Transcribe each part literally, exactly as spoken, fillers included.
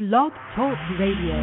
Blog Talk Radio.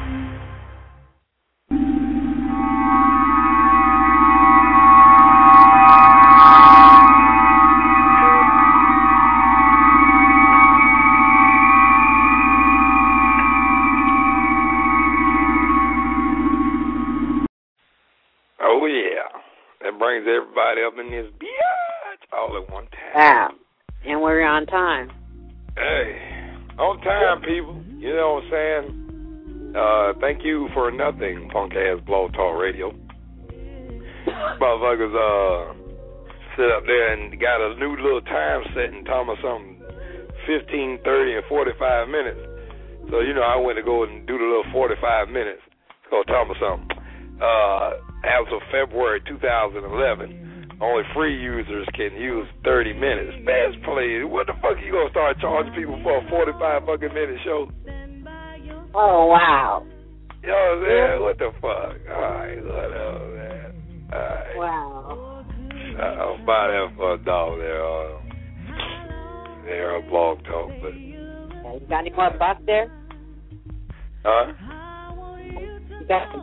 Oh, yeah. That brings everybody up in this biatch all at one time. Wow. And we're on time. Hey, on time, people. You know what I'm saying? Uh, thank you for nothing, punk-ass Blog Talk Radio. Motherfuckers uh, sit up there and got a new little time setting, talking about something fifteen, thirty, and forty-five minutes. So, you know, I went to go and do the little forty-five minutes. Go talk about something. Uh, as of February two thousand eleven, only free users can use thirty minutes. Best play. What the fuck you gonna start charging people for a forty-five fucking minute show? Oh, wow. You know what I'm saying? What the fuck? Alright, whatever, man. Alright. Wow. I'll buy that for a dollar there. Uh, there, a Blog Talk. But, You got any more bucks there? huh? You got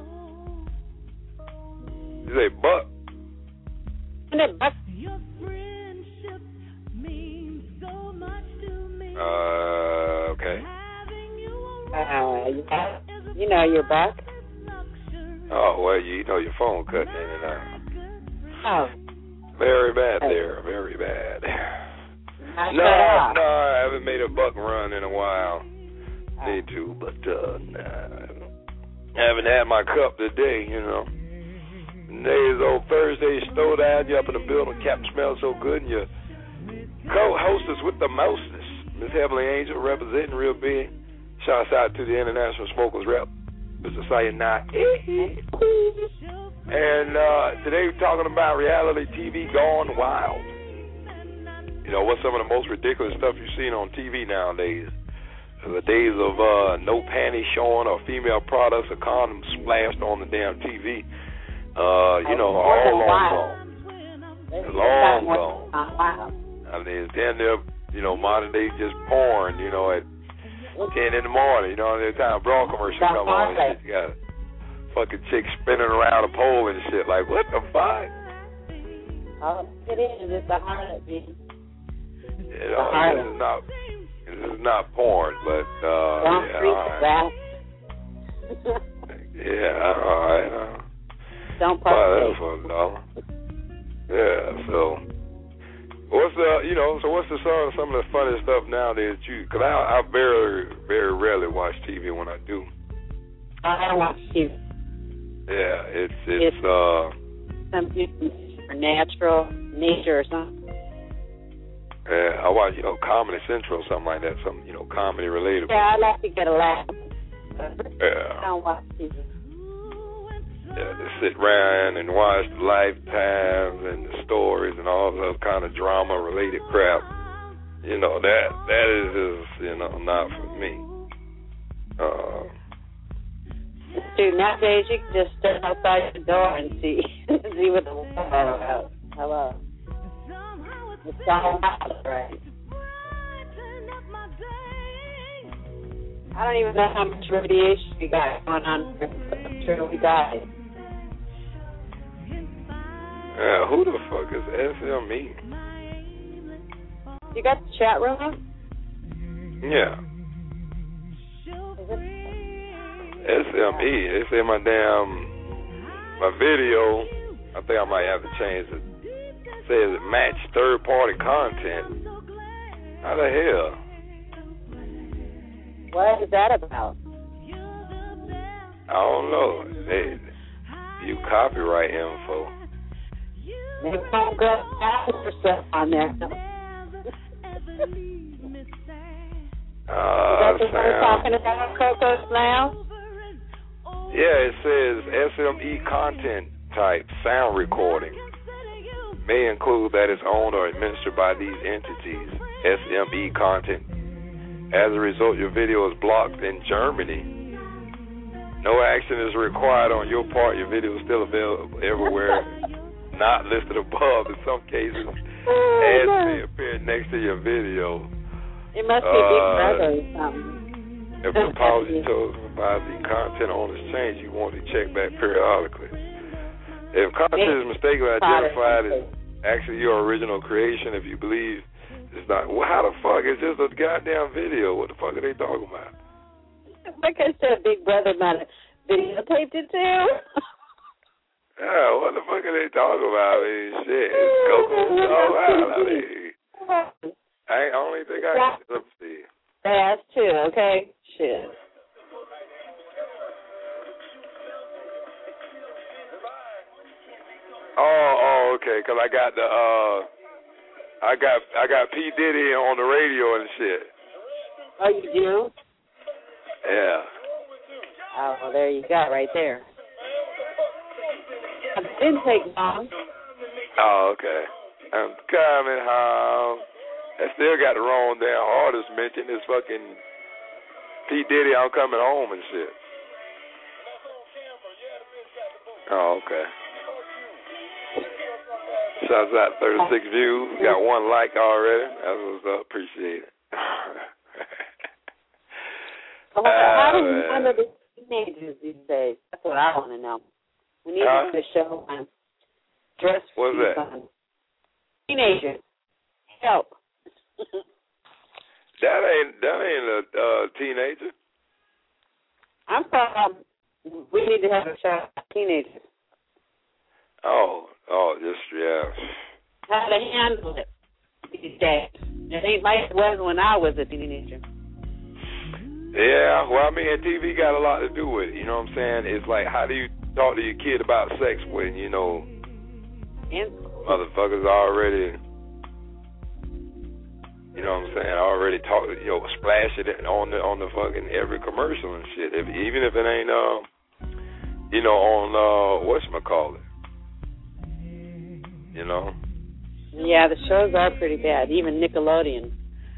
You say buck? any bucks? Uh, okay. Uh, you, got, you know your buck. Oh, well, you know your phone cutting in and out. Oh. Very bad there, very bad. I No, shut off. no, I haven't made a buck run in a while. Need to, but uh, nah, I haven't had my cup today, you know. Today's old Thursday, slow down, you up in the building, Captain smells so good, and your co-hostess with the mostest, Miss Heavenly Angel, representing real big. Shouts out to the International Smokers Rep, Mister Sayonara. And uh, today we're talking about reality T V gone wild. You know, what's some of the most ridiculous stuff you've seen on T V nowadays? The days of uh, no panties showing or female products or condoms splashed on the damn T V. Uh, you know, all long gone. Long gone. I mean, it's damn near, you know, modern day just porn, you know, at ten in the morning, you know, every time a broad commercial come on, and shit, you got a fucking chick spinning around a pole and shit. Like, what the fuck? Oh, it is. It's a heartbeat. You know, this is not, this is not porn, but, uh, Don't yeah, freak all right. that. Yeah, all right. Uh, Don't buy that partake. for a dollar. Yeah, so what's the, you know, so what's the some, some of the funny stuff nowadays that you, because I, I very, very rarely watch T V when I do. I don't watch T V. Yeah, it's, it's, It's- uh, Something for natural nature or something. yeah, I watch, you know, Comedy Central or something like that, some, you know, comedy related. Yeah, I like to get a laugh. I Yeah. don't watch T V. Yeah, they sit around and watch the lifetimes and the stories and all the other kind of drama related crap. You know, that that is just, you know, not for me. Uh, Dude, nowadays you can just stand outside the door and see see what the world's about. Hello. It's all out, right? I don't even know how much radiation we got going on. I'm sure we died. yeah, who the fuck is S M E? You got the chat room up? Yeah, Is it? S M E. It's in my damn, my video. I think I might have to change it. It says it match third party content. How the hell? What is that about? I don't know. They, you copyright info. Maybe some girl or stuff on there. Uh, Is that what we're sound. talking about, Coco's now? Yeah, it says S M E content type sound recording may include that is owned or administered by these entities. S M E content. As a result, your video is blocked in Germany. No action is required on your part. Your video is still available everywhere not listed above. In some cases, ads may appear next to your video. It must be Uh, Big Brother or something. If the policy chosen by the content owners change, you want to check back periodically. If content is mistakenly identified as actually your original creation, if you believe it's not, well, how the fuck? It's just a goddamn video. What the fuck are they talking about? Like I said, Big Brother might have videotaped it too. Yeah, what the fuck are they talking about? I mean, shit, it's Coco all out. I mean, I only think I can, let's see. That's too, okay? Shit. Oh, oh, okay, because I got the, uh, I got, I got P. Diddy on the radio and shit. Oh, you do? Yeah. Oh, well, there you go, right there. It didn't take long. Oh, okay. I'm coming home. I still got the wrong damn artist mentioned. It's fucking P. Diddy, I'm coming home and shit. Oh, okay. Shouts out thirty-six views. Got one like already. That was uh, appreciated. Well, how do you handle the teenagers these days? That's what I want to know. We need huh? to show on dress. What's that? On. Teenagers, help. that ain't that ain't a uh, teenager. I'm from. We need to have a show on teenagers. Oh, oh, just yeah. How to handle it these days? It ain't like it was when I was a teenager. Yeah, well, I mean, T V got a lot to do with it. You know what I'm saying? It's like, how do you talk to your kid about sex when, you know, and motherfuckers already, you know what I'm saying, already talk, you know, splash it on the on the fucking every commercial and shit. If, even if it ain't, uh, you know, on uh, whatchamacallit, you know. Yeah, the shows are pretty bad. Even Nickelodeon.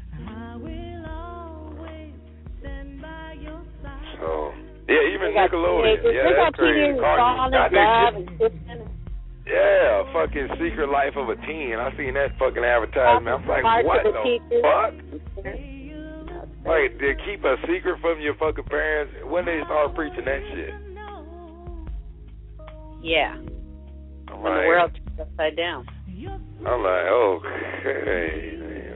So yeah, even Nickelodeon. Yeah, that's crazy. Yeah, fucking Secret Life of a Teen. I seen that fucking advertisement. I'm like, what the fuck? Like, they keep a secret from your fucking parents. When they start preaching that shit? Yeah. I'm when like, the world turns upside down. I'm like, okay.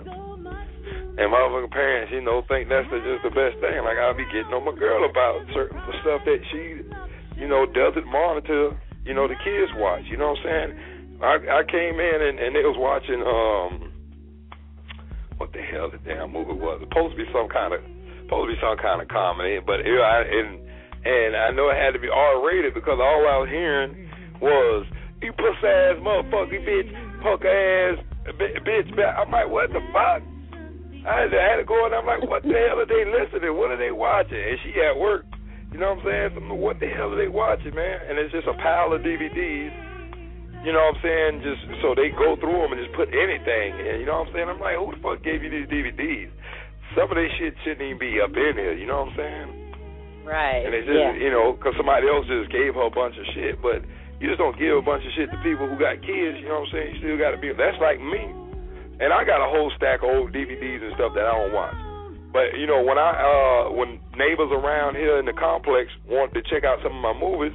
And motherfucking parents, you know, think that's the, just the best thing. Like, I'll be getting on my girl about certain stuff that she, you know, doesn't monitor, you know, the kids watch. You know what I'm saying? I, I came in and, and they was watching, um, what the hell the damn movie was? It's supposed to be some kind of, supposed to be some kind of comedy, but it, I, and, and I know it had to be R-rated because all I was hearing was, you pussy-ass motherfucker, bitch, punk ass, bitch, bitch. I'm like, what the fuck? I had, to, I had to go and I'm like, what the hell are they listening? What are they watching? And she at work. You know what I'm saying? So, what the hell are they watching, man? And it's just a pile of D V Ds. You know what I'm saying? Just so they go through them and just put anything in. You know what I'm saying? I'm like, who the fuck gave you these D V Ds? Some of this shit shouldn't even be up in here. You know what I'm saying? Right. And it's just, yeah. you know, because somebody else just gave her a bunch of shit. But you just don't give a bunch of shit to people who got kids. You know what I'm saying? You still got to be. That's like me. And I got a whole stack of old D V Ds and stuff that I don't watch. But, you know, when I uh, when neighbors around here in the complex wanted to check out some of my movies,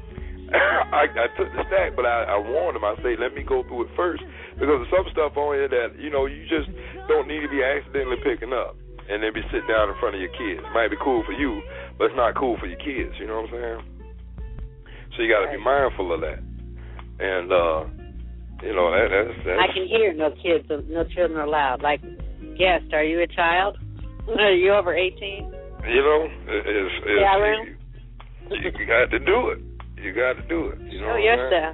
I, I took the stack, but I, I warned them. I say, let me go through it first. Because there's some stuff on here that, you know, you just don't need to be accidentally picking up and then be sitting down in front of your kids. It might be cool for you, but it's not cool for your kids. You know what I'm saying? So you got to be mindful of that. And, uh... You know, that, that's, that's... I can hear no kids, no children allowed. Like, guest, are you a child? Are you over eighteen? You know, it's... it's yeah, you, you got to do it. You got to do it. You know Show yourself.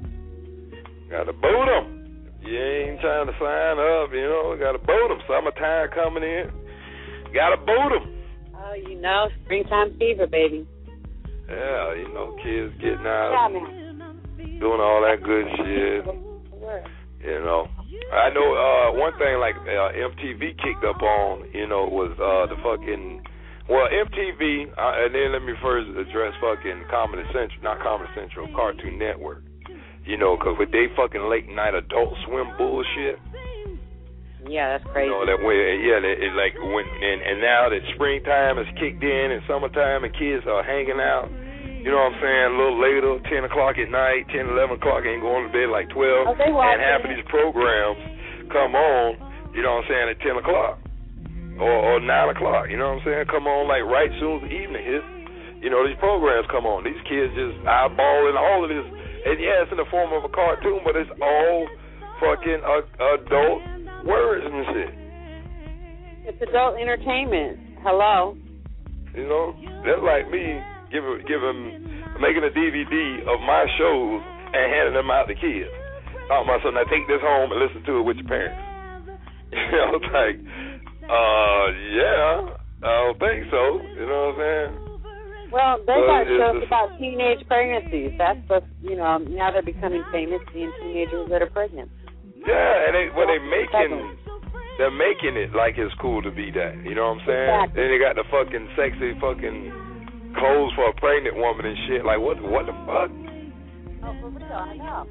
Got to boot them. You ain't trying to sign up, you know. Got to boot them. Summertime coming in. Got to boot them. Oh, you know, springtime fever, baby. Yeah, you know, kids getting out, yeah, doing all that good shit. You know, I know uh, one thing like uh, M T V kicked up on, you know, was uh, the fucking, well, M T V, uh, and then let me first address fucking Comedy Central, not Comedy Central, Cartoon Network, you know, because with they fucking late night Adult Swim bullshit, Yeah, that's crazy. You know, that way, yeah, that, it, like when and, and now that springtime has kicked in and summertime and kids are hanging out, you know what I'm saying, a little later, ten o'clock at night, ten, eleven o'clock, ain't going to bed like twelve, oh, and half of these programs come on, you know what I'm saying, at ten o'clock or, or nine o'clock, you know what I'm saying, come on like right soon as the evening hits. You know, these programs come on. These kids just eyeballing all of this. And yeah, it's in the form of a cartoon, but it's all fucking uh, adult words and shit. It's adult entertainment. Hello. You know, that's like me giving, giving, making a D V D of my shows and handing them out to kids. Oh, my son, now take this home and listen to it with your parents. You know, it's like, uh, yeah, I don't think so. You know what I'm saying? Well, they uh, got shows about teenage pregnancies. That's what, you know, now they're becoming famous, being teenagers that are pregnant. Yeah, and they, well, they making, they're making it like it's cool to be that. You know what I'm saying? Exactly. Then they got the fucking sexy fucking clothes for a pregnant woman and shit. Like, what, what the fuck? Oh, for real, I know.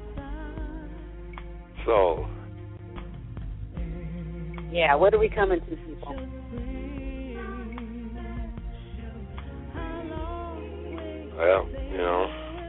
So. Yeah, what are we coming to, people? Well, you know.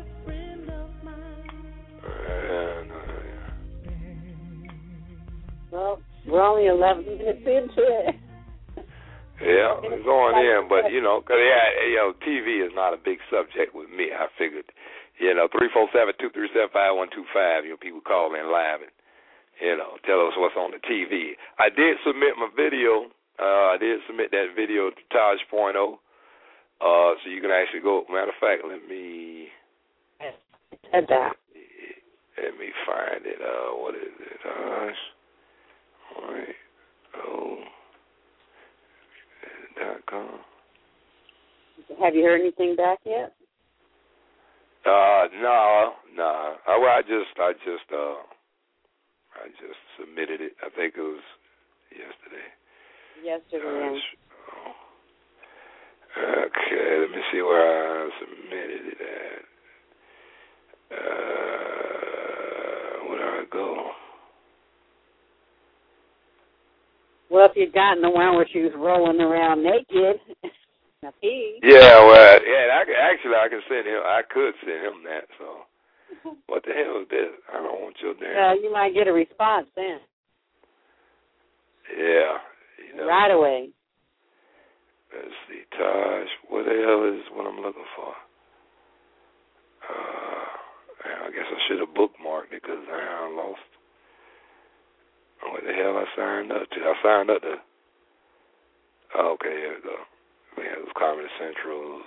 And, uh, well, we're only eleven minutes into it. Yeah, it's going in, but, you know, cause, yeah, you know, T V is not a big subject with me. I figured, you know, three four seven, two three seven, five one two five, you know, people call in live and, you know, tell us what's on the T V. I did submit my video. Uh, I did submit that video to Taj Point oh. Uh, so you can actually go. Matter of fact, let me Said that. let me find it. Uh, what is it? Uh, Point oh dot com. Have you heard anything back yet? Uh, no, no. I, well, I just, I just, uh, I just submitted it. I think it was yesterday. Yesterday. Uh, Okay, let me see where I submitted it at. Uh, where did I go? Well, if you'd gotten the one where she was rolling around naked, now he. Yeah, well, yeah. I could, actually, I could send him. I could send him that. So, what the hell is this? I don't want your damn. Well, you might get a response then. Yeah. You know. Right away. Let's see, Taj. What the hell is what I'm looking for? Uh, I guess I should have bookmarked it because I lost. What the hell I signed up to? I signed up to. Oh, okay, here we go. We have Comedy Central's.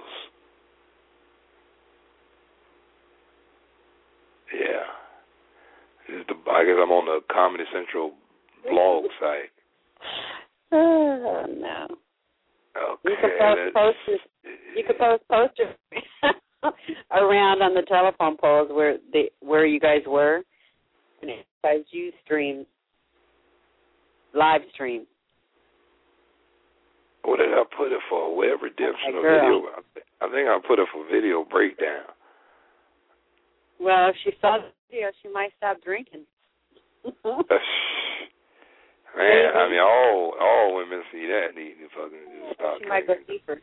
Yeah. This is the, I guess I'm on the Comedy Central blog site. Oh, no. Okay, you could post posters. You could post posters around on the telephone poles where they where you guys were, and you guys use streams, live stream. What did I put it for? Web redemption or girl. video? I think I put it for video breakdown. Well, if she saw the video, she might stop drinking. Man, I mean, all all women see that need to fucking just stop She drinking. might go deeper.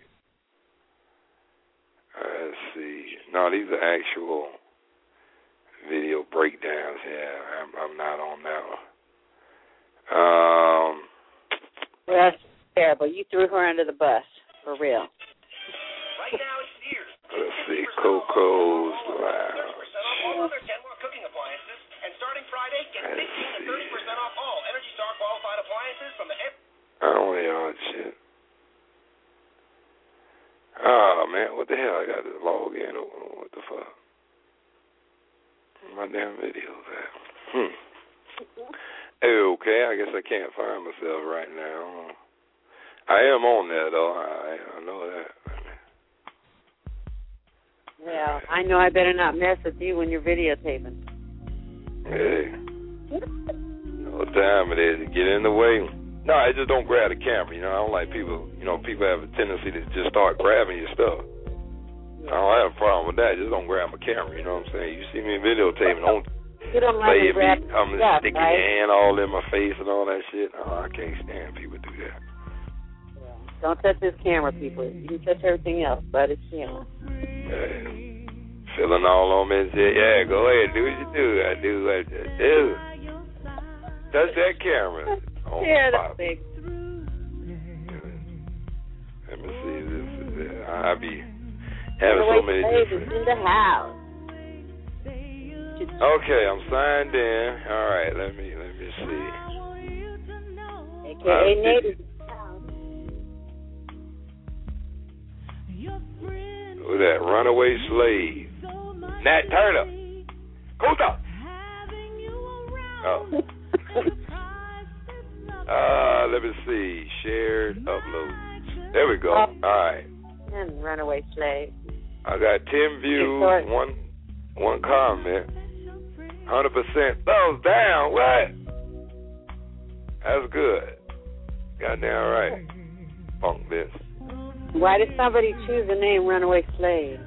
Let's see. No, these are actual video breakdowns. Yeah, I'm, I'm not on that one. Um. Well, that's terrible. You threw her under the bus, for real. Right now it's Sears. Let's see. Coco's Lounge. All other Kenmore cooking appliances, and starting Friday, get fifteen to thirty percent off all Energy Star qualified appliances from the. I don't want all that shit. Oh man, what the hell? I got to log in. What the fuck? My damn videos at. Hmm. Okay, I guess I can't find myself right now. I am on there though. I I know that. Well, I know I better not mess with you when you're videotaping. Hey. No time it is to get in the way. No, I just don't grab the camera. You know, I don't like people. You know, people have a tendency to just start grabbing your stuff. I don't have a problem with that. Just don't grab my camera. You know what I'm saying? You see me videotaping, don't You don't mind Play to grab me, come and stuff, stick right? your hand all in my face and all that shit. Oh, I can't stand people do that. Yeah. Don't touch this camera, people. You can touch everything else, but it's camera. Yeah. Feeling all on me and say, yeah, go ahead, do what you do. I do what I do. Touch that camera. Oh, yeah, that's big. Let me see this. I be having so many different. In the house. Okay, I'm signed in. All right, let me let me see. A K A Nate. Who's that? Runaway Slave. Nat Turner. Costa. Oh. uh, let me see. Shared uploads. There we go. All right. And Runaway Slave. I got ten views, one one comment. one hundred percent thumbs down. What? That's good. Goddamn right. Funk this. Why did somebody choose the name Runaway Slave?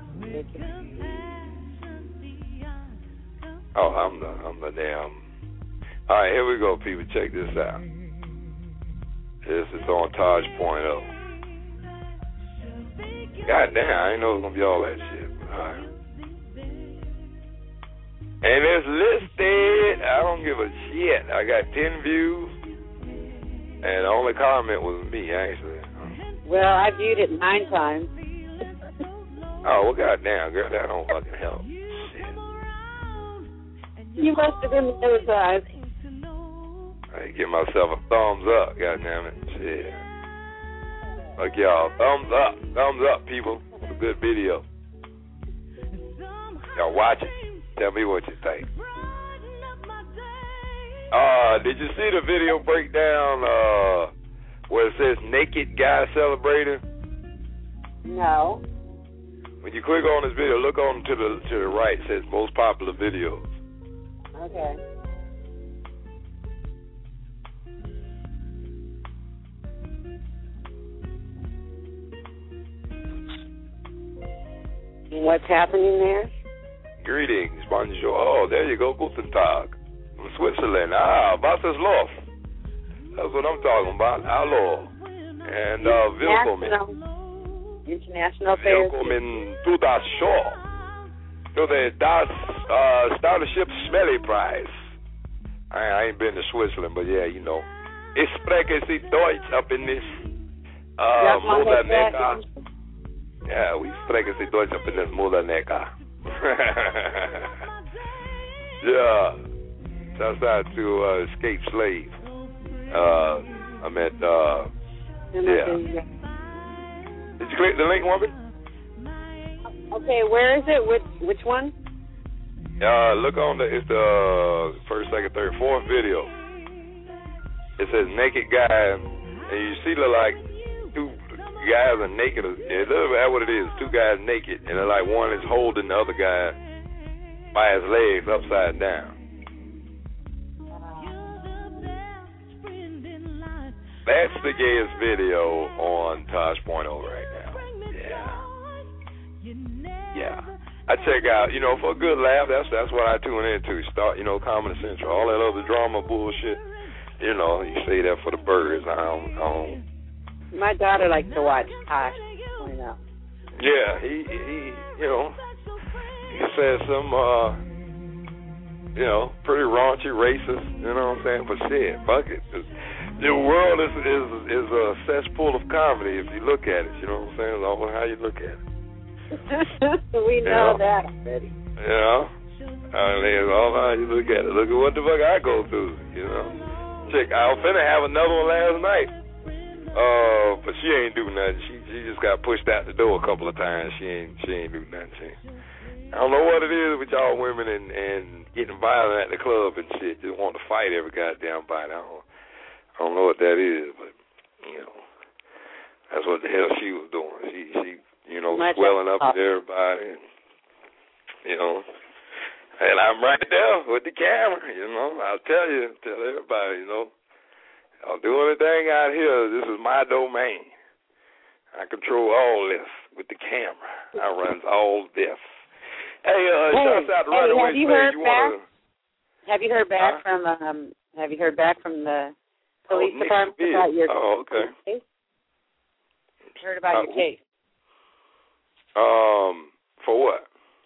Oh, I'm the, I'm the damn. All right, here we go, people. Check this out. This is on Taj Point oh. Goddamn, I didn't know it was going to be all that shit. All right. And it's listed. I don't give a shit. I got ten views, and the only comment was me, actually. Well, I viewed it nine times. Oh, well, goddamn, girl, that don't fucking help. Shit. You must have been the other side. I give myself a thumbs up, goddamn it. Shit. Look, y'all, thumbs up. Thumbs up, people. It's a good video. Y'all watch it. Tell me what you think. Uh, did you see the video breakdown uh, where it says naked guy celebrating? No. When you click on this video, look on to the to the right. It says most popular videos. Okay. And what's happening there? Greetings, bonjour. Oh, there you go, Guten Tag. From Switzerland. Ah, was ist los? That's what I'm talking about. Hallo. And uh, willkommen. International affairs. Willkommen to das Show. To the Das uh, Starship Smelly Prize. I, I ain't been to Switzerland, but yeah, you know. Ich spreche Sie Deutsch up in this uh, Modernecker. Yeah, we sprechen Sie Deutsch up in this Modernecker. Yeah. Shouts out to uh, Escape Slave. Uh, I met, uh, yeah. Did you click the link, woman? Okay, where is it? Which which one? Uh, look on the, it's the first, second, third, fourth video. It says naked guy, and you see the like two guys are naked. It looks like what it is. Two guys naked, and they're like one is holding the other guy by his legs upside down. That's the gayest video on Taj Point oh right now. Yeah. Yeah. I check out, you know, for a good laugh, that's that's what I tune into. Start, you know, Comedy Central. All that other drama bullshit, you know, you say that for the birds. I don't, I don't. My daughter likes to watch Taj Point oh. Yeah, he, he, you know, he says some, uh, you know, pretty raunchy, racist, you know what I'm saying? But shit, fuck it. The world is is is a cesspool of comedy if you look at it. You know what I'm saying? It's all how you look at it. We know yeah. that already. You know? I mean, it's all how you look at it. Look at what the fuck I go through, you know? Check, I was finna have another one last night. Uh, but she ain't do nothing. She she just got pushed out the door a couple of times. She ain't she ain't do nothing. She, I don't know what it is with y'all women and, and getting violent at the club and shit. Just want to fight every goddamn body. I don't I don't know what that is, but, you know, that's what the hell she was doing. She, she you know, Much swelling up up. at everybody, and, you know. And I'm right there with the camera, you know. I'll tell you, tell everybody, you know. I'll do anything out here. This is my domain. I control all this with the camera. I run all this. Hey, uh, hey, shouts out to hey, Runaway have you Slave. heard You back? wanna, Have you heard back huh? from um? Have you heheard back from the police oh, department Nixonville. about your Oh, okay. case? Heard about uh, your case? Um, for what?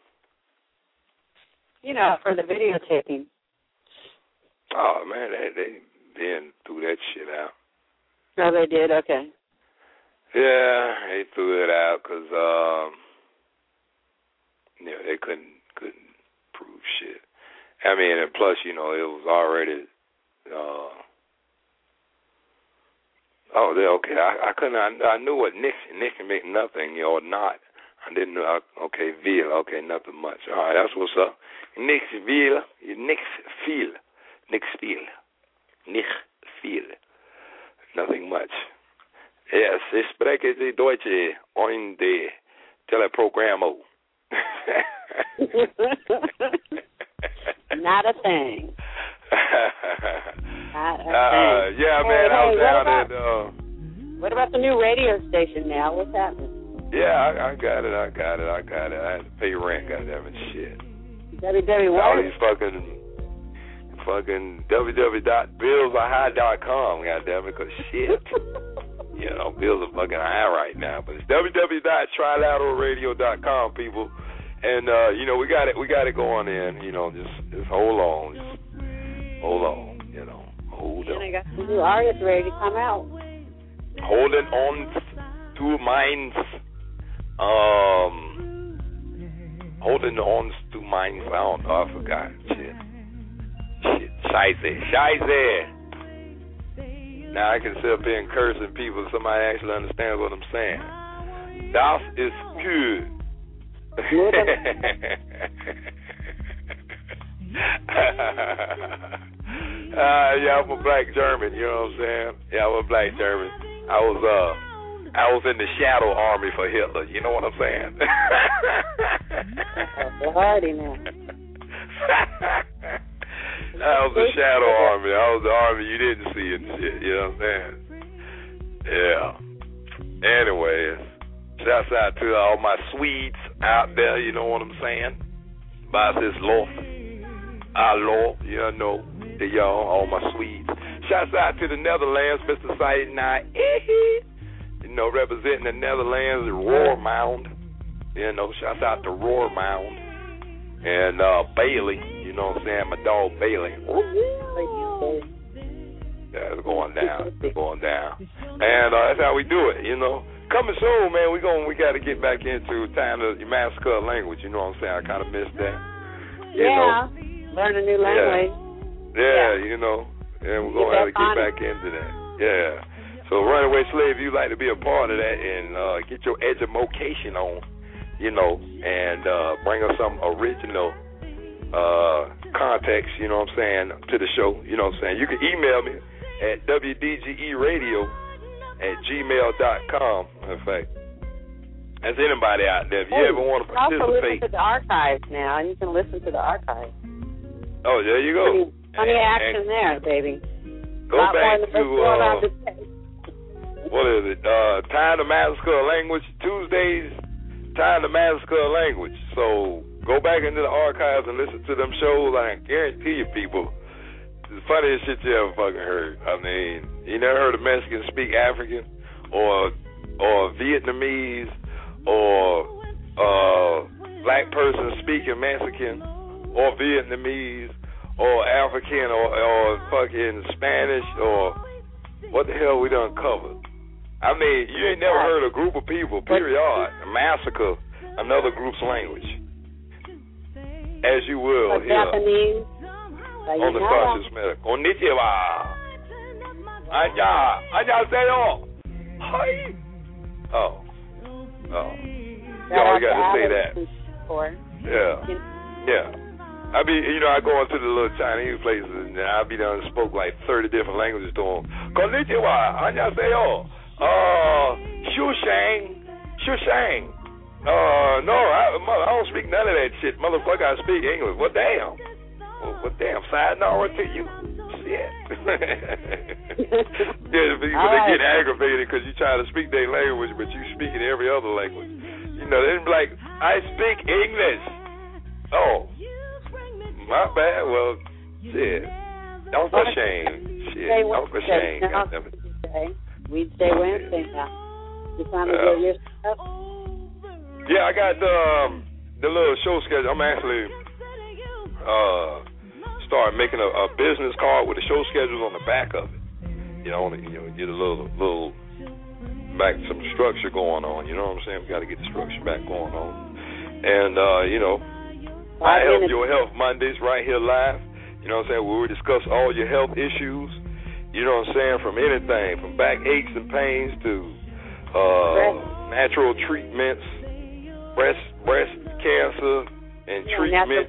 You know, for the videotaping. Oh man, they they been threw that shit out. Oh, they did. Okay. Yeah, they threw it out because um, yeah, they couldn't couldn't prove shit. I mean, and plus, you know, it was already. Uh, oh, they okay. I, I couldn't. I, I knew what Nixon Nixon meant nothing, you know, or not. I didn't know. Okay, Ville. Okay, nothing much. All right, that's what's up. Nixville, Nixville, Nixville, Nixville. Nothing much. Yes, ich spreche die Deutsche und die Teleprogrammo. Not a thing. Not a uh, thing. Yeah, hey, man, hey, I was down about, at. Uh, what about the new radio station now? What's happening? Yeah, I, I got it, I got it, I got it. I had to pay rent, goddamn it, shit. W W what? All these fucking, fucking w w w dot bills are high dot com, goddamn it, because shit. You know, bills are fucking high right now. But it's w w w dot trilateral radio dot com, people. And, uh, you know, we got it, we got it going in. You know, just, just hold on. Just hold on, you know, hold on. And I got some new artists ready to come out. Holding on to minds. Um, holding on to minds. I don't know. I forgot. Shit. Shit. Scheiße. Scheiße. Now I can sit up here and curse at people. Somebody actually understands what I'm saying. Das ist good. uh, yeah, I'm a black German. You know what I'm saying? Yeah, I'm a black German. I was uh. I was in the shadow army for Hitler. You know what I'm saying? Oh, hardy now. I was the shadow army. I was the army you didn't see and shit. You know what I'm saying? Yeah. Anyways, shouts out to all my Swedes out there. You know what I'm saying? About this law. Our law. You know, to y'all, all my Swedes. Shouts out to the Netherlands, Mister Saidnai. You know, representing the Netherlands, Roermond. You know, shouts out to Roermond. And uh, Bailey, you know what I'm saying? My dog Bailey. Yeah, it's going down. It's going down. And uh, that's how we do it, you know. Coming soon, man, we going we got to get back into time to Massacre language, you know what I'm saying? I kind of missed that. You yeah, know. Learn a new language. Yeah, yeah, yeah. you know, and we're going to have to get back into that. Yeah. So, Runaway Slave, if you'd like to be a part of that and uh, get your education on, you know, and uh, bring us some original uh, context, you know what I'm saying, to the show, you know what I'm saying. You can email me at w d g e radio at gmail dot com. In fact, that's anybody out there. If you hey, ever want to participate. Also listen to the archives now, and you can listen to the archives. Oh, there you go. Plenty, plenty and, action and there, baby. Go Not back to, uh, what is it? Uh, Time to Massacre Language, Tuesdays, Time to Massacre Language. So go back into the archives and listen to them shows. I guarantee you, people, it's the funniest shit you ever fucking heard. I mean, you never heard a Mexican speak African or or Vietnamese or uh, black person speaking Mexican or Vietnamese or African or, or fucking Spanish or what the hell we done covered. I mean, you ain't never heard a group of people, period, massacre another group's language. As you will or here Japanese, on the Conscious Medical. Konnichiwa. Anya. Annyeonghaseyo. Hi. Oh. Oh. Y'all got to say that. Yeah. Yeah. I be, you know, I go into the little Chinese places and I be done spoke like thirty different languages to them. Konnichiwa, annyeonghaseyo, uh, shushang, shushang. Uh, no, I, I don't speak none of that shit, motherfucker. I speak English. Well, damn. Well, well damn. Sayonara to you. Shit. Yeah, people they right. get aggravated because you try to speak their language, but you speak in every other language. You know, they be like, I speak English. Oh. My bad. Well, Shit. Don't for shame. Shit. Don't for shame. Wednesday. Wednesday, Wednesday now. You trying to uh, get your stuff? Yeah, I got the um, the little show schedule. I'm actually uh start making a, a business card with the show schedules on the back of it. You know, you know, get a little little back some structure going on. You know what I'm saying? We got to get the structure back going on. And uh, you know, I Help Your Health Mondays right here live. You know what I'm saying? Where we discuss all your health issues. You know what I'm saying? From anything, from back aches and pains to uh, natural treatments, breast breast cancer and yeah, treatment.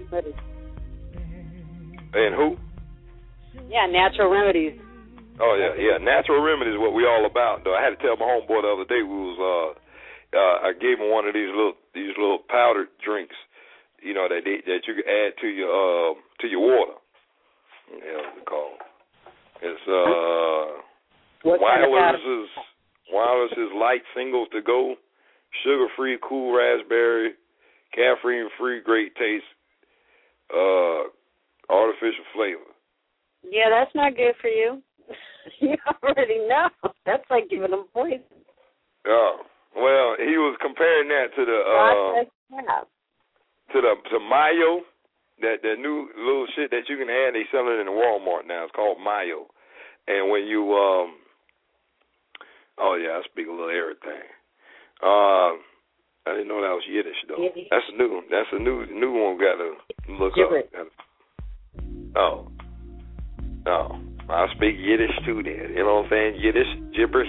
And who? Yeah, natural remedies. Oh yeah, yeah. Natural remedies is what we all about. Though I had to tell my homeboy the other day, we was uh, uh, I gave him one of these little these little powdered drinks, you know, that they, that you can add to your uh, to your water. What the hell is it called? It's uh, Wireless's Wireless's Light Singles to Go, sugar free, cool raspberry, caffeine free, great taste, uh, artificial flavor. Yeah, that's not good for you. You already know. That's like giving them poison. Oh, well, he was comparing that to the uh, to the to Mayo, that that new little shit that you can add. They sell it in Walmart now. It's called Mayo, and when you um, oh yeah, I speak a little everything. Uh, I didn't know that was Yiddish though. Yiddish. That's a new. That's a new new one. Got to look Gibberish. Up. Oh, oh. I speak Yiddish too then. You know what I'm saying? Yiddish, gibberish.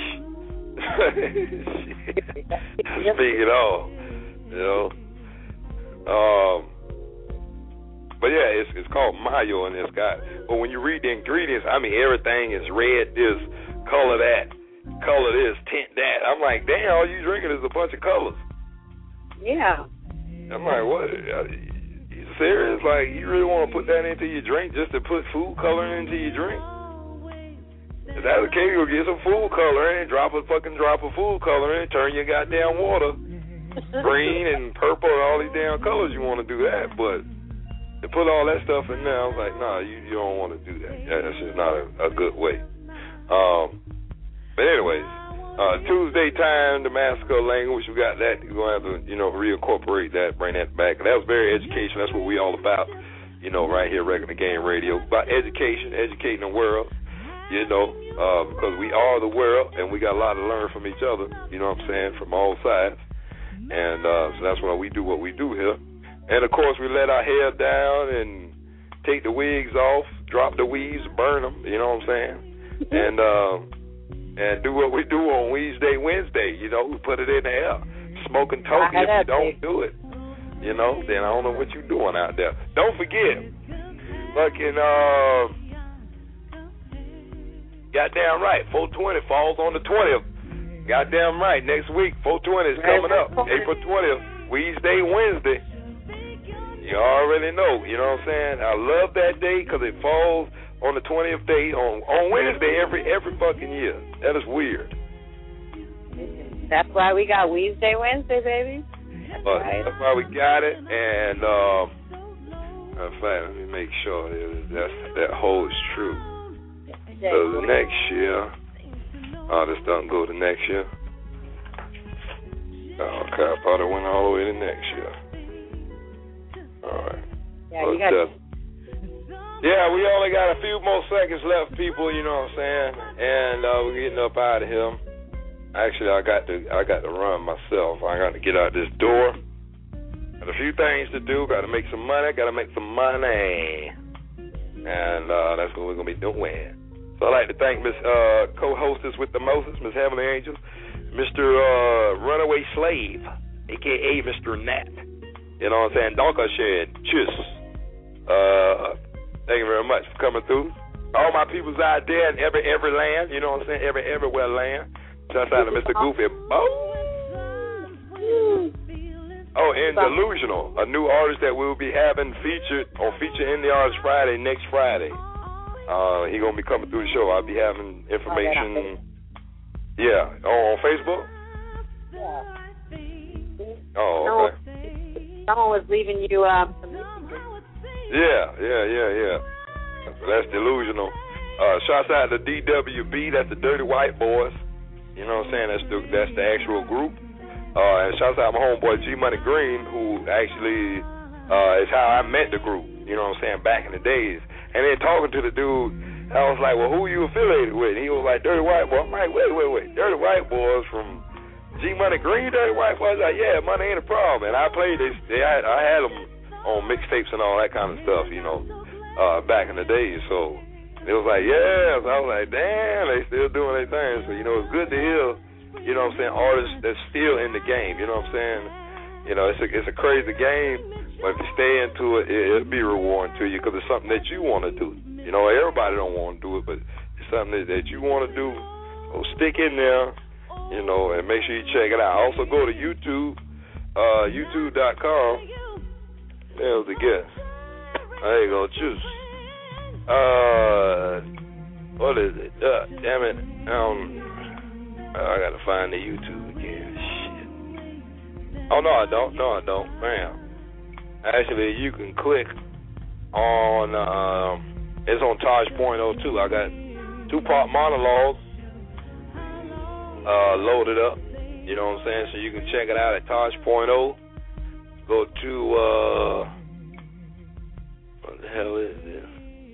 I speak it all. You know? Um, but yeah, it's it's called Mayo and it's got, but when you read the ingredients, I mean, everything is red this, color that, color this, tint that. I'm like, damn, all you drinking is a bunch of colors. Yeah. I'm like, what? You serious? Like, you really want to put that into your drink just to put food coloring into your drink? If that's the case, you'll get some food coloring, drop a fucking drop of food coloring, turn your goddamn water green and purple and all these damn colors. You want to do that, but to put all that stuff in there, I was like, nah, you, you don't want to do that. That's just not a, a good way. Um, but anyways, uh, Tuesday time, the Massacre language, we got that. We're going to have to, you know, reincorporate that, bring that back. That was very educational. That's what we all about, you know, right here, Regular Game Radio. About education, educating the world. You know, uh, because we are the world, and we got a lot to learn from each other, you know what I'm saying, from all sides. And uh, so that's why we do what we do here. And, of course, we let our hair down and take the wigs off, drop the weaves, burn them, you know what I'm saying, and uh, and do what we do on Wednesday, Wednesday. You know, we put it in the air, smoking token. If you don't do it, you know, then I don't know what you're doing out there. Don't forget, fucking... Uh, Goddamn right, four twenty falls on the twentieth. Goddamn right, next week, four twenty is coming up. April twentieth, Wednesday, Wednesday. You already know, you know what I'm saying? I love that day because it falls on the twentieth day on, on Wednesday every every fucking year. That is weird. That's why we got Wednesday, Wednesday, baby. That's, but right. That's why we got it. And um, in fact, let me make sure that that's, that holds true. So the next year, oh, this doesn't go to next year. Oh, okay, I thought it went all the way to next year. All right. Yeah, you got uh, yeah, we only got a few more seconds left, people. You know what I'm saying? And uh, we're getting up out of here. Actually, I got to, I got to run myself. I got to get out this door. Got a few things to do. Got to make some money. Got to make some money. And uh, that's what we're gonna be doing. So I'd like to thank Miss uh, co-hostess with the Moses, Miss Heavenly Angel, Mister Uh, Runaway Slave, a k a. Mister Nat. You know what I'm saying? Donka Shed. Cheers. Uh, thank you very much for coming through. All my peoples out there in every, every land, you know what I'm saying? Every, everywhere land. Just out of Mister Goofy. Oh. Oh, and Delusional, a new artist that we'll be having featured on Feature in the Artist Friday next Friday. Uh, he gonna be coming through the show. I'll be having information. Yeah, oh, on Facebook. Yeah. Oh, okay. Someone was leaving you. Um, yeah, yeah, yeah, yeah. That's delusional. Uh, shouts out to D W B. That's the Dirty White Boys. You know what I'm saying? That's the that's the actual group. Uh, and shouts out my homeboy G Money Green, who actually uh, is how I met the group. You know what I'm saying? Back in the days. And then talking to the dude, I was like, well, who are you affiliated with? And he was like, Dirty White Boy. I'm like, wait, wait, wait. Dirty White Boys from G Money Green, Dirty White Boys? Like, yeah, money ain't a problem. And I played this. They had, I had them on mixtapes and all that kind of stuff, you know, uh, back in the days. So it was like, yeah. So I was like, damn, they still doing their thing. So, you know, it's good to hear, you know what I'm saying, artists that's still in the game. You know what I'm saying? You know, it's a, it's a crazy game, but if you stay into it, it it'll be rewarding to you because it's something that you want to do. You know, everybody don't want to do it, but it's something that, that you want to do. So stick in there, you know, and make sure you check it out. Also go to YouTube, uh, YouTube dot com. There's the guest. There you go, choose. Uh, what is it? Uh, damn it. Um, I got to find the YouTube again. Shit. Oh, no, I don't. No, I don't. Man. Actually, you can click on, um, it's on Taj point oh two. I got two-part monologue uh, loaded up. You know what I'm saying? So you can check it out at Taj point oh. Go to, uh, what the hell is this?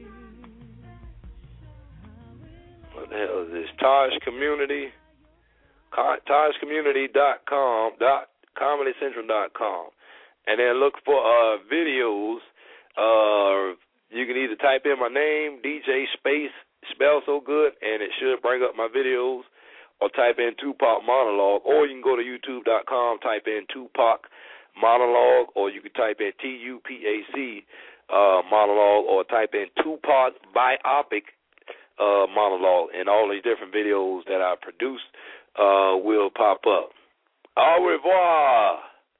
What the hell is this? Taj Community, Taj Community dot com, dot Comedy Central dot com. And then look for uh, videos. Uh, you can either type in my name, D J Space, spell so good, and it should bring up my videos, or type in Tupac Monologue, or you can go to YouTube dot com, type in Tupac Monologue, or you can type in T U P A C uh, Monologue, or type in Tupac Biopic uh, Monologue, and all these different videos that I produced uh, will pop up. Au revoir.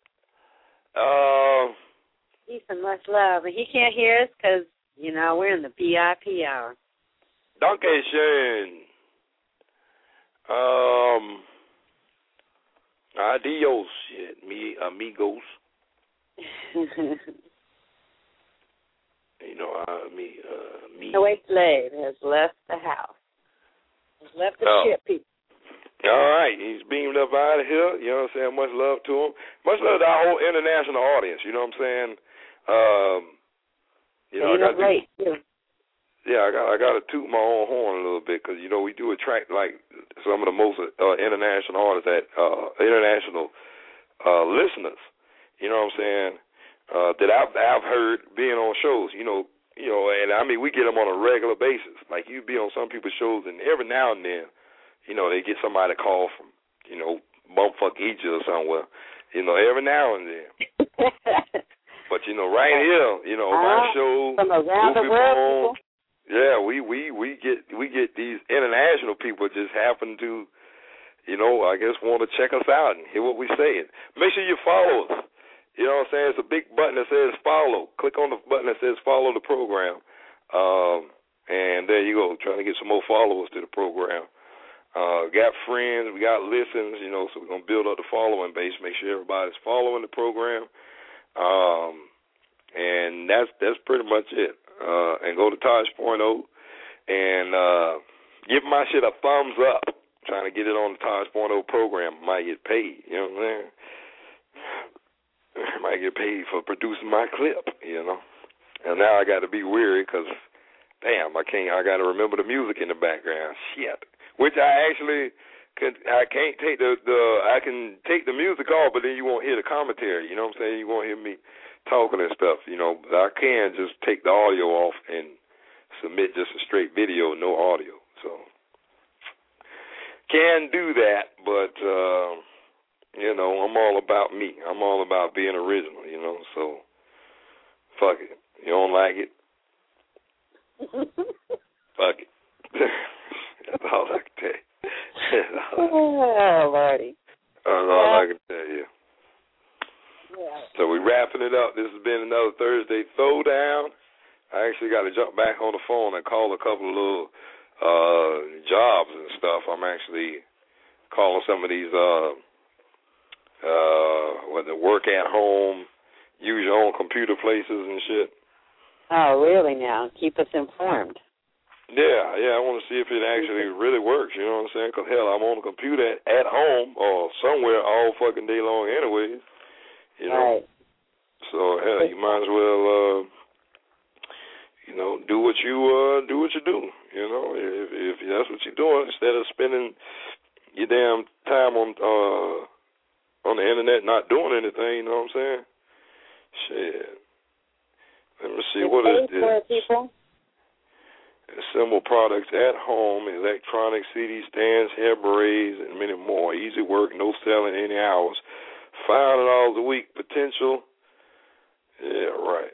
Uh, Peace and much love. And he can't hear us because, you know, we're in the V I P hour. Dankeschön. Um, adios, shit, me amigos. You know, uh, me, uh, me. No way slave has left the house. Has left the oh. ship, people. All right, he's beamed up out of here. You know what I'm saying? Much love to him. Much love to our whole international audience. You know what I'm saying? Um, you know, You're I got late, too. Yeah, I got I got to toot my own horn a little bit because you know we do attract like some of the most uh, international artists, that uh, international uh, listeners. You know what I'm saying? Uh, that I've I've heard being on shows. You know, you know, and I mean we get them on a regular basis. Like you be on some people's shows, and every now and then, you know, they get somebody to call from, you know, bumfuck Egypt or somewhere. You know, every now and then. But you know, right here, you know, uh, my show from around the world. People. Yeah, we, we, we get we get these international people just happen to, you know, I guess want to check us out and hear what we're saying. Make sure you follow us. You know what I'm saying? It's a big button that says follow. Click on the button that says follow the program. Um, and there you go, trying to get some more followers to the program. Uh, got friends, we got listens, you know, so we're going to build up the following base, make sure everybody's following the program. Um, and that's that's pretty much it. Uh, and go to Taj point oh and uh, give my shit a thumbs up. I'm trying to get it on the Taj point oh program. Might get paid, you know what I'm saying? Might get paid for producing my clip, you know. And now I got to be weary because, damn, I can't. I got to remember the music in the background. Shit. Which I actually could. I can't take the, the. I can take the music off, but then you won't hear the commentary. You know what I'm saying? You won't hear me talking and stuff. You know, but I can just take the audio off and submit just a straight video, no audio. So can do that, but uh, you know, I'm all about me. I'm all about being original. You know, so fuck it. You don't like it? Fuck it. That's all I can tell you. Oh, Lordy. That's all yeah. I can tell you. Yeah. So we're wrapping it up. This has been another Thursday Throwdown. I actually got to jump back on the phone and call a couple of little uh, jobs and stuff. I'm actually calling some of these, uh, uh, what the work at home, use your own computer places and shit. Oh, really now? Keep us informed. Yeah, yeah, I want to see if it actually really works, you know what I'm saying? Because, hell, I'm on the computer at, at home or somewhere all fucking day long anyways, you know? Right. So, hell, you might as well, uh, you know, do what you uh, do what you do, you know? If, if that's what you're doing, instead of spending your damn time on uh, on the internet not doing anything, you know what I'm saying? Shit. Let me see, what is this? People? Assemble products at home, electronic C D stands, hair berets, and many more. Easy work, no selling any hours. five hundred dollars a week potential. Yeah, right.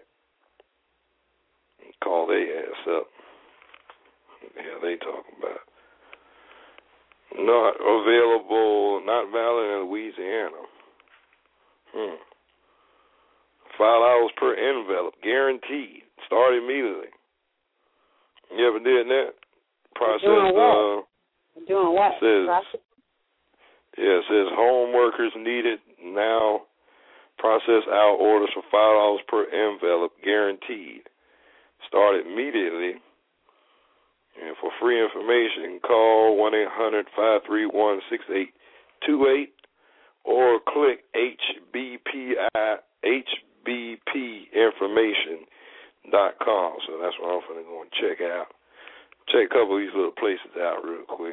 Call their ass up. Yeah, they talking about. Not available, not valid in Louisiana. Hmm. Five dollars per envelope, guaranteed. Start immediately. You ever did that? Process. Doing what? Uh, Doing what? Says, Process? yeah, it says home workers needed now. Process out orders for five dollars per envelope, guaranteed. Start immediately. And for free information, call one eight hundred five three one six eight two eight or click H B P I H B P information dot com. So that's what I'm going to go and check out. Check a couple of these little places out real quick.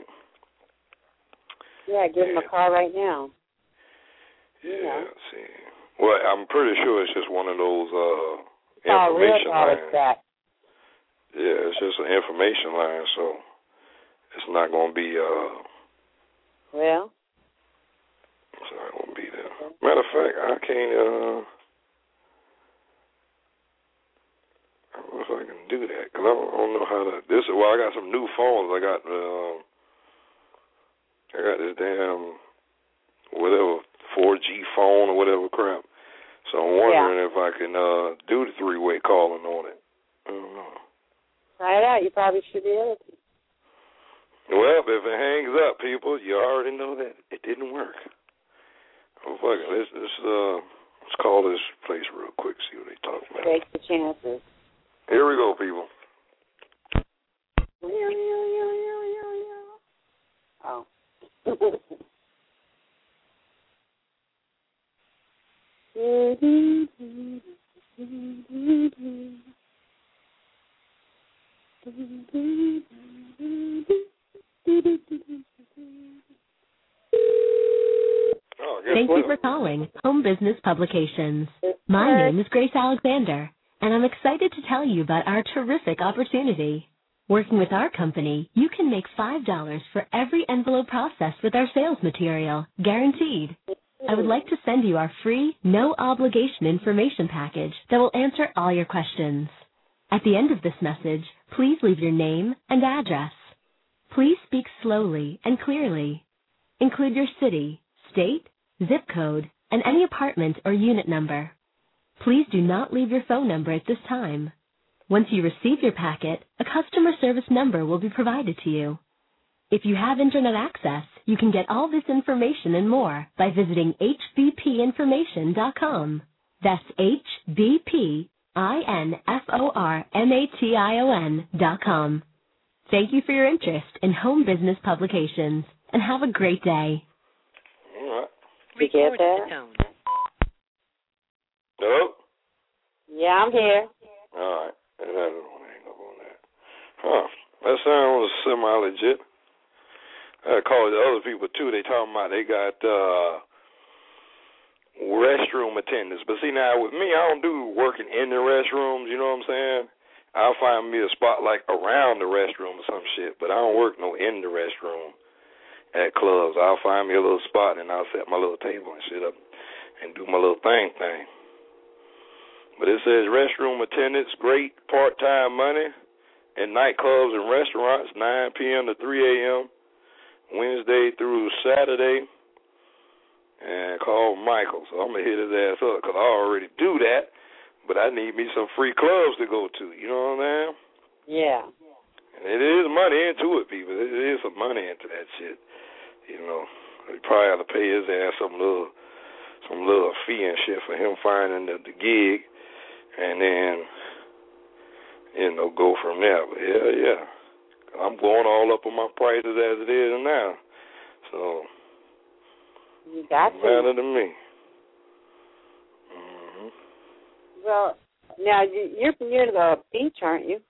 Yeah, give yeah. them a call right now. Yeah, yeah. Let's see. Well, I'm pretty sure it's just one of those uh, oh, information real lines. That. Yeah, it's just an information line, so it's not going to be. Uh, well, it's not going to be there. Matter of fact, I can't. Uh, I don't know if I can do that because I, I don't know how to. This well, I got some new phones. I got. Uh, I got this damn whatever four G phone or whatever crap. So I'm wondering yeah. if I can uh, do the three-way calling on it. I don't know. Try it out. You probably should be able to. Well, if it hangs up, people, you already know that it didn't work. Oh, fuck it. Let's, let's, uh, let's call this place real quick, see what they talk about. Take the chances. Here we go, people. Oh. Oh, Thank you for calling Home Business Publications. My name is Grace Alexander, and I'm excited to tell you about our terrific opportunity. Working with our company, you can make five dollars for every envelope processed with our sales material, guaranteed. I would like to send you our free, no-obligation information package that will answer all your questions. At the end of this message, please leave your name and address. Please speak slowly and clearly. Include your city, state, zip code, and any apartment or unit number. Please do not leave your phone number at this time. Once you receive your packet, a customer service number will be provided to you. If you have internet access, you can get all this information and more by visiting H B P information dot com. That's H B P I N F O R M A T I O N dot com. Thank you for your interest in Home Business Publications, and have a great day. All right. You get that? Hello? Yeah, I'm here. All right. I don't want to hang up on that. Huh. That sounds semi-legit. I called the other people, too. They talking about they got uh, restroom attendants. But see, now, with me, I don't do working in the restrooms, you know what I'm saying? I'll find me a spot, like, around the restroom or some shit, but I don't work no in the restroom at clubs. I'll find me a little spot, and I'll set my little table and sit up and do my little thing thing. But it says restroom attendants, great part-time money in nightclubs and restaurants, nine p.m. to three a.m., Wednesday through Saturday, and call Michael. So I'm going to hit his ass up because I already do that, but I need me some free clubs to go to. You know what I'm saying? Yeah. And it is money into it, people. It is some money into that shit. You know, you probably have to pay his ass some little, some little fee and shit for him finding the, the gig. And then you know, go from there. But yeah, yeah. I'm going all up on my prices as it is now. So, you got to. Matter to me. Mm-hmm. Well, now you're near the beach, aren't you?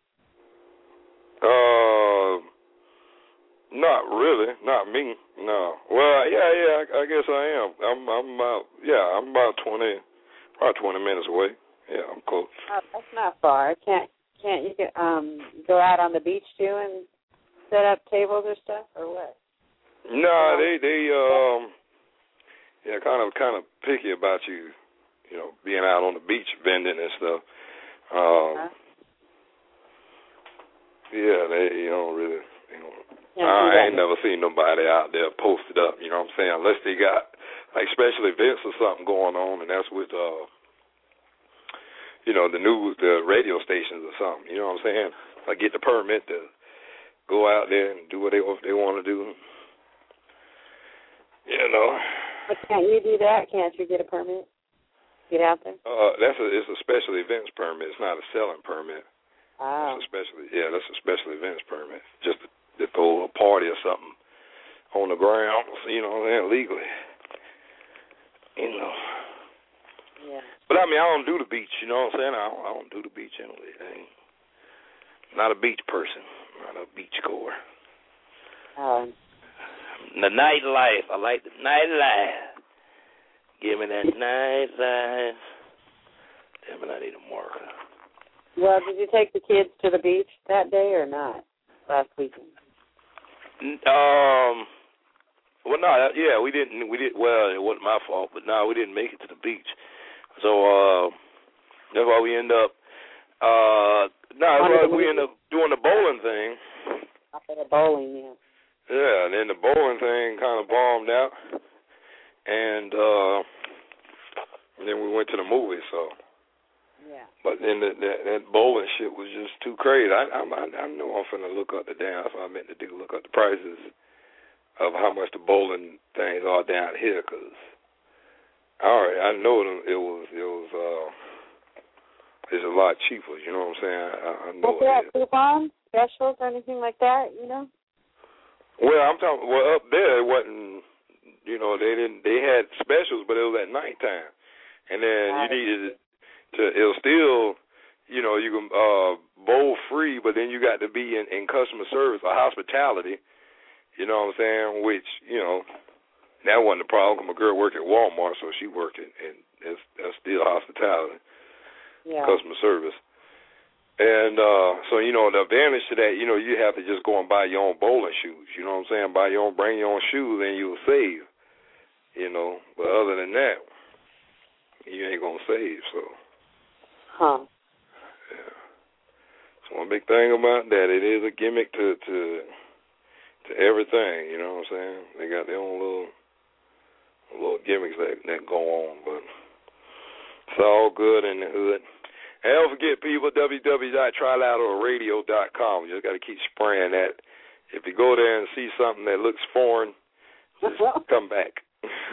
Uh, not really. Not me. No. Well, yeah, yeah. I, I guess I am. I'm, I'm about, yeah, I'm about twenty, probably twenty minutes away. Yeah, I'm close. Oh, that's not far. Can't, can't you get, um go out on the beach too and set up tables or stuff, or what? No, nah, they, they, um, yeah, kind of, kind of picky about you, you know, being out on the beach vending and stuff. Um, uh-huh. Yeah, they, you don't really, you know, yeah, I ain't never seen nobody out there posted up, you know what I'm saying, unless they got, like, special events or something going on, and that's with, uh, you know, the news, the radio stations or something, you know what I'm saying? Like, get the permit to go out there and do what they, what they want to do. You know. But can't you do that? Can't you get a permit? Get out there? Uh, that's a, it's a special events permit. It's not a selling permit. Oh. It's a special, yeah, that's a special events permit. Just to, to throw a party or something on the ground, you know, legally. You know. Yeah. But I mean, I don't do the beach. You know what I'm saying? I don't, I don't do the beach anyway. I ain't not a beach person. Not a beach goer. Um. The nightlife. I like the nightlife. Give me that nightlife. Damn it, I need a marker. Well, did you take the kids to the beach that day or not? Last weekend. Um. Well, no. Yeah, we didn't. We did. Well, it wasn't my fault, but no, we didn't make it to the beach. So uh, that's why we end up. Uh, no, that's why we end up doing the bowling thing. After the bowling, yeah. Yeah, and then the bowling thing kind of bombed out, and, uh, and then we went to the movie. So, yeah. But then the, that, that bowling shit was just too crazy. I I, I know I'm finna look up the damn. That's what I meant to do. Look up the prices of how much the bowling things are down here, cause all right, I know it was it was uh, it's a lot cheaper. You know what I'm saying? I, I know. Was there coupons, specials, or anything like that? You know. Well, I'm talking. Well, up there it wasn't. You know, they didn't. They had specials, but it was at nighttime, and then you needed to. It was still, you know, you can uh, bowl free, but then you got to be in, in customer service or hospitality. You know what I'm saying? Which, you know, that wasn't the problem. My girl worked at Walmart, so she worked in, and that's, that's still hospitality, yeah. Customer service. And uh, so, you know, the advantage to that, you know, you have to just go and buy your own bowling shoes. You know what I'm saying? Buy your own, bring your own shoes, and you'll save. You know, but other than that, you ain't gonna save. So, huh? Yeah. So one big thing about that, it is a gimmick to to to everything. You know what I'm saying? They got their own little little gimmicks that that go on, but it's all good in the hood. And don't forget, people, w w w dot trilateral radio dot com. You just got to keep spraying that. If you go there and see something that looks foreign, just come back.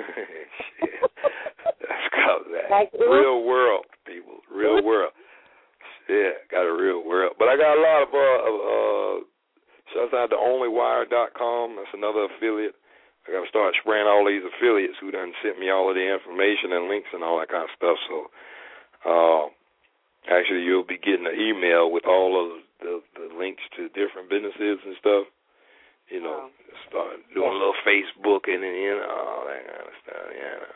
Shit. That's called that. Like real world, people. Real world. Yeah, got a real world. But I got a lot of, uh, uh shouts out to only wire dot com. That's another affiliate. I got to start spraying all these affiliates who done sent me all of the information and links and all that kind of stuff. So, uh, actually, you'll be getting an email with all of the, the links to different businesses and stuff. You know, oh. Start doing a little Facebook and, you know, all that kind of stuff, you know.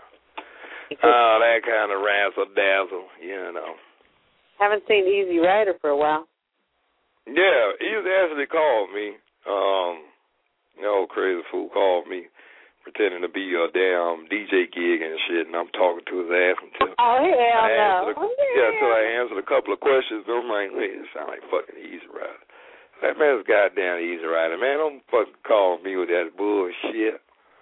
All that kind of razzle-dazzle, you know. Haven't seen Easy Rider for a while. Yeah, he actually called me. Um, the old crazy fool called me, pretending to be a damn D J gig and shit, and I'm talking to his ass until oh, hell I no. a, yeah, until I answered a couple of questions. I'm like, wait, it sound like fucking Easy Rider. That man's goddamn Easy Rider, man. Don't fucking call me with that bullshit.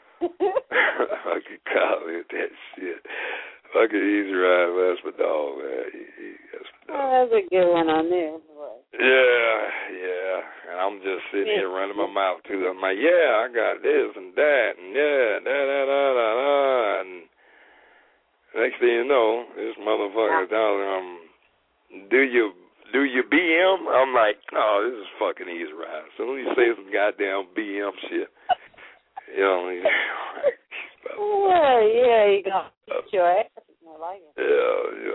Fucking call me with that shit. Fucking Easy Rider, that's my dog, man. He, he, that's my dog. Oh, that's a good one on there. Yeah, yeah. And I'm just sitting here running my mouth, too. I'm like, yeah, I got this and that, and yeah, da da da da da. And next thing you know, this motherfucker telling him, do you do you B M? I'm like, oh, this is fucking easy ride. So let me say some goddamn B M shit. You know, yeah, yeah, you go. Get your ass. I like it. Yeah, you